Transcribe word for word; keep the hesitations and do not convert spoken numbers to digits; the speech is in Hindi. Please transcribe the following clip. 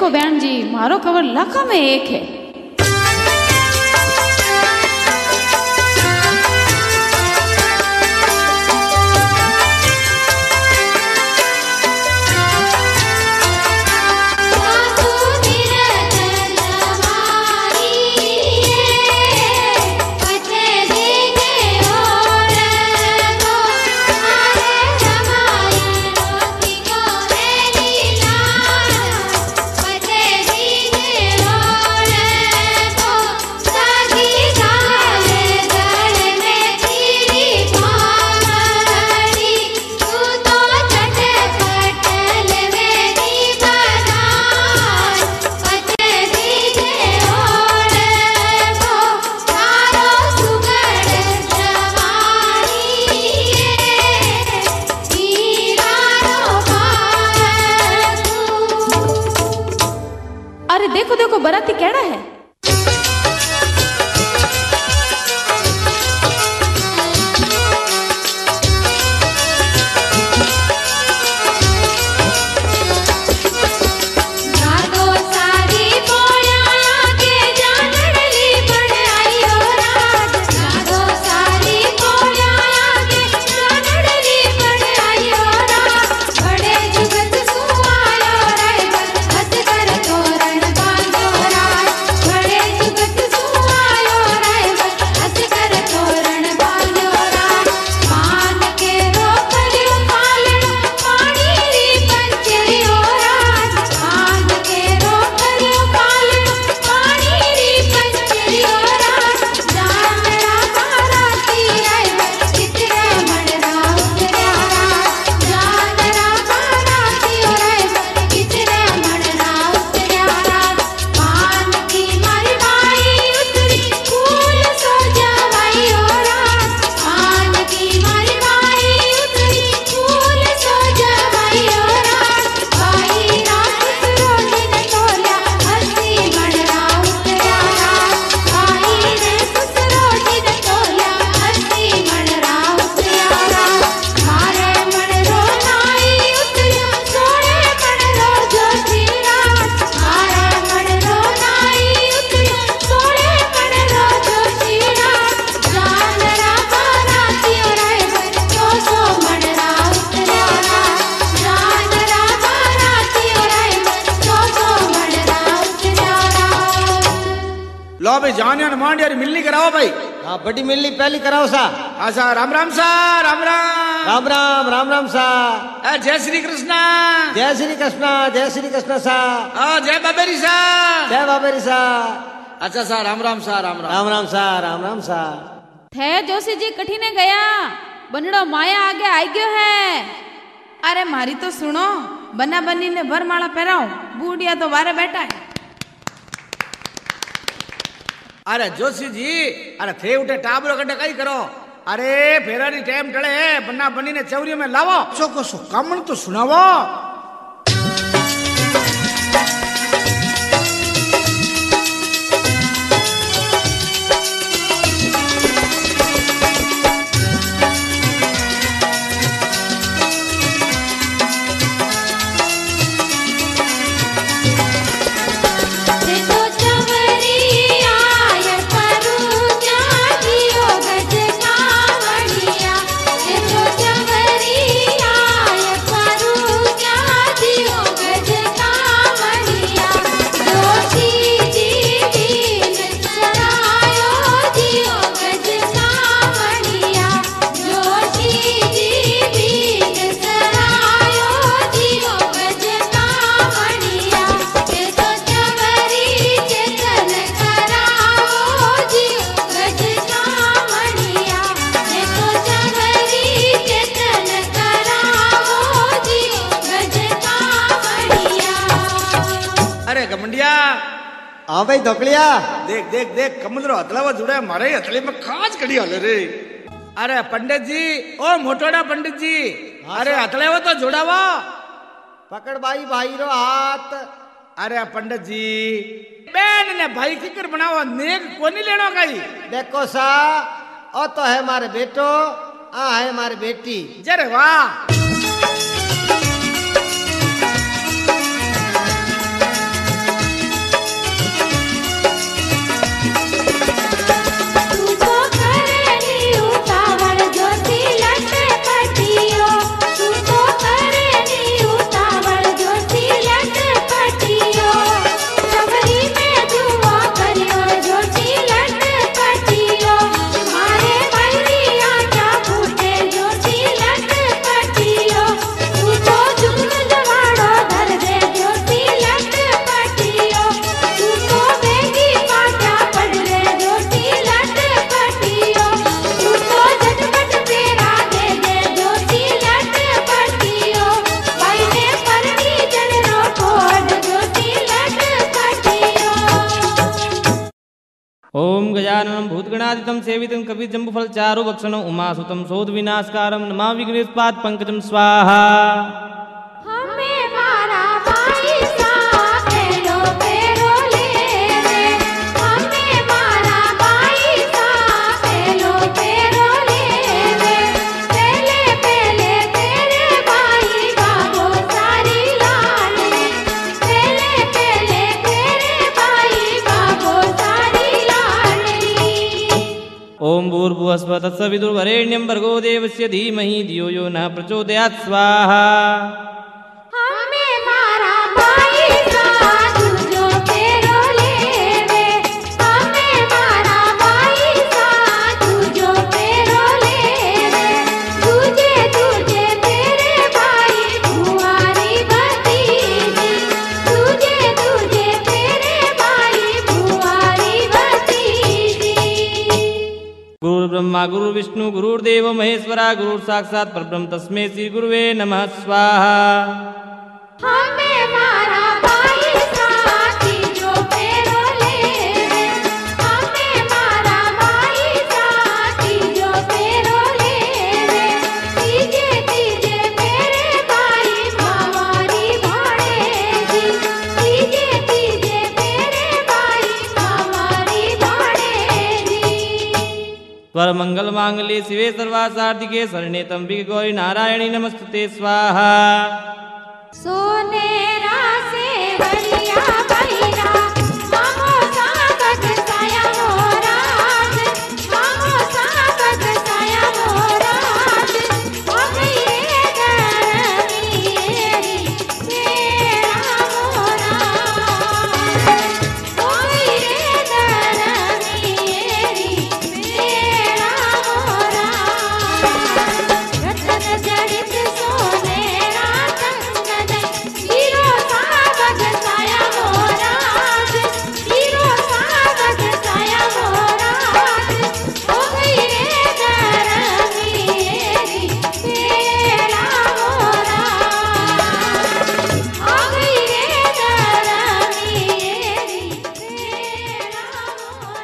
देखो बहन जी, मारो खबर लाखों में एक है। अरे देखो देखो बराती केड़ा है। लो भाई जानियो न मांडिया री मिलनी कराओ भाई। हाँ बड़ी मिलनी पहली कराओ सा। हाँ सा राम राम सा राम राम राम राम राम राम सा। जय श्री कृष्णा जय श्री कृष्णा जय श्री कृष्णा सा। हाँ जय बाबेरी सा जय बाबेरी सा। अच्छा सा राम राम सा राम राम राम राम सा राम राम सा। थे जोशी जी कठिने गया बनड़ो माया आगे आई गयो है। अरे मारी तो सुनो, बना बनी ने वरमाला पहराओ, बूढ़िया तो बारे बैठा है। अरे जोशी जी, अरे थे उठे टाबरो कटे कई करो। अरे फेरारी टाइम टले है, बन्ना बनी ने चौरी में लावो सो को सो कामण तो सुनावो। हाँ भाई धोकलिया देख देख देख कमंदरो हथलावा जुड़ा मारे हथले में खास कड़ी हल रे। अरे पंडित जी, ओ मोटोड़ा पंडित जी, अरे हथले वो तो जुड़ावा पकड़ भाई भाई रो हाथ। अरे पंडित जी, बहन ने भाई किकर बनावा नेक कोनी लेनो कई। देखो सा, ओ तो है मारे बेटो, आ है मारी बेटी। जरे वाह। गणादितं सेवितं कवि जम्बुफल चारु भक्षणं उमासुतं शोध विनाशकारं नमा विघ्नेशपाद पंकजं स्वाहा। हमें मारा भाई साहब पेलो पेरो ले रे, हमें मारा भाई साहब पेलो पेरो ले रे, पहले पहले तेरे भाई बाबो सारी लाडली, पहले पहले तेरे भाई बाबो सारी लाडली। ओम भूर्भुवस्सुः तत्सवितुर्वरेण्यं भर्गो देवस्य धीमहि धियो यो न प्रचोदयात् स्वाहा। हमें मारा भाई साहब तुझो पेरो ले रे, हमें मारा भाई साहब तुझो पेरो ले रे, तुझे तुझे तेरे भाई बुआरी भतीजी, तुझे तुझे तेरे भाई बुआरी भतीजी। गुरु ब्रह्मा गुरु विष्णु गुरुर्देव महेश्वरा गुरु साक्षात् परब्रह्म तस्मै श्री गुरुवे नमः स्वाहा। हमें मारा भाई साहब तुझो पेरो ले रे, हमें मारा भाई साहब तुझो पेरो ले रे, तीजे तीजे तेरे भाई मावारी भाड़ेजी, तीजे तीजे तेरे भाई मावारी भाड़ेजी। स्वर मंगल मांगल्ये शिवे सर्वासार्थिके शरण्ये त्र्यंबके गौरी नारायणी नमस्तुते स्वाहा। सोनेरा से हरि